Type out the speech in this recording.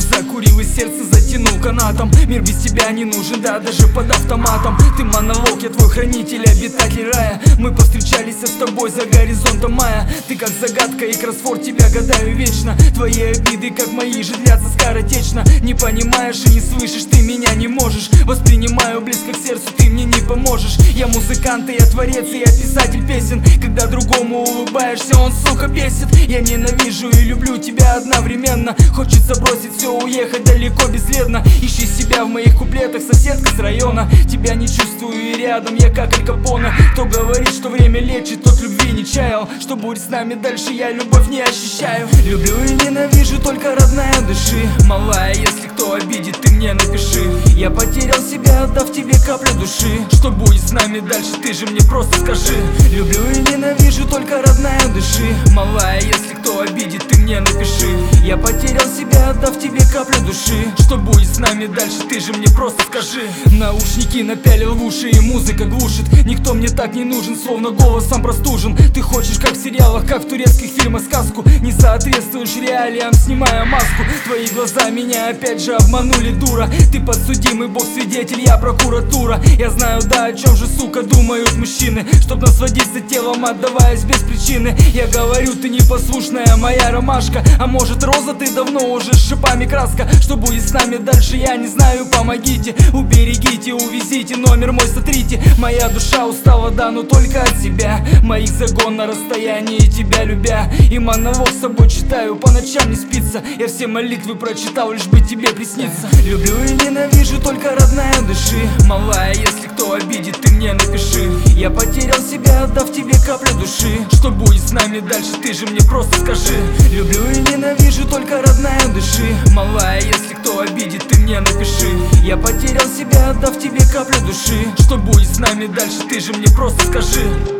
закурил и сердце затянул канатом. Мир без тебя не нужен, да, даже под автоматом. Ты монолог, я твой хранитель, обитатель рая. Мы повстречались с тобой за горизонтом мая. Ты как загадка и кроссворд, тебя гадаю вечно. Твои обиды, как мои же, длятся скоротечно. Не понимаешь и не слышишь, ты меня не можешь. Воспринимаю близко к сердцу, ты мне не поможешь. Я музыкант, и я творец, и я писатель песен. Когда другому улыбаешься, он, сука, бесит. Я ненавижу и люблю тебя одновременно. Хочется бросить все, уехать далеко бесследно. Ищи себя в моих куплетах, соседка с района. Тебя не чувствую и рядом, я как Аль Капоне. Кто говорит, что время лечит, тот любви не чаял. Что будет с нами дальше, я любовь не ощущаю. Люблю и ненавижу, только родная дыши. Малая, если кто обидит, ты мне напиши. Я потерял себя, отдав тебе каплю души. Что будет с нами дальше, ты же мне просто скажи. Люблю и ненавижу, только родная дыши. Малая, если кто обидит, ты мне напиши. Я потерял себя, отдав тебе каплю души. Что будет с нами дальше, ты же мне просто скажи. Наушники напялил в уши и музыка глушит. Никто мне так не нужен, словно голосом простужен. Ты хочешь как в сериалах, как в турецких фильмах сказку. Не соответствуешь реалиям, снимая маску. Твои глаза меня опять же обманули, дура. Ты подсудимый, бог свидетель, я прокуратура. Я знаю, да, о чем же, сука, думают мужчины. Чтоб насладиться телом, отдаваясь без причины. Я говорю, ты непослушная моя ромашка. А может, роза, ты давно уже с шипами краска. Что будет с нами дальше, я не знаю, помогите. Уберегите, увезите, номер мой сотрите. Моя душа устала, да, но только от себя. Моих загон на расстоянии, тебя любя. И монолог с собой читаю, по ночам не спится. Я все молитвы прочитал, лишь бы тебе присниться. Люблю и ненавижу, только родная дыши. Малая, если кто обидит, ты мне напиши. Я потерял себя, отдав тебе каплю души. Что будет с нами дальше, ты же мне просто скажи. Люблю и ненавижу, только родная дыши. Малая, если кто обидит, ты мне напиши. Я потерял себя, отдав тебе каплю души. Что будет с нами дальше, ты же мне просто скажи.